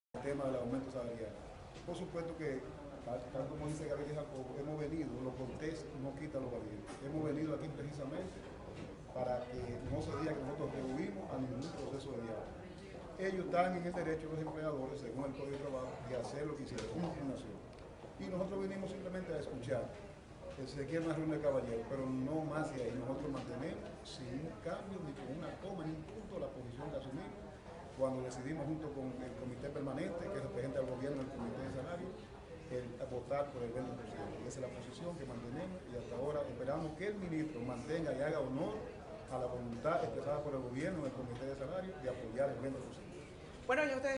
el tema del aumento salarial. Por supuesto que, tal como dice Gabriel Jacobo, hemos venido, lo cortés no quita lo valiente. Hemos venido aquí precisamente para que no se diga que nosotros rehuimos a ningún proceso de diálogo. Ellos están en el derecho, los empleadores, según el Código de Trabajo, de hacer lo que hicieron, una impugnación. Y nosotros vinimos simplemente a escuchar. Que se quiere una reunión de caballeros, pero no más de ahí. Nosotros mantenemos sin un cambio, ni con una coma, ni un punto la posición que asumimos cuando decidimos junto con el comité permanente, que representa al gobierno del comité de salario, el votar por el 20%. Esa es la posición que mantenemos y hasta ahora esperamos que el ministro mantenga y haga honor a la voluntad expresada por el gobierno del comité de salario de apoyar el 20%. Bueno, ya ustedes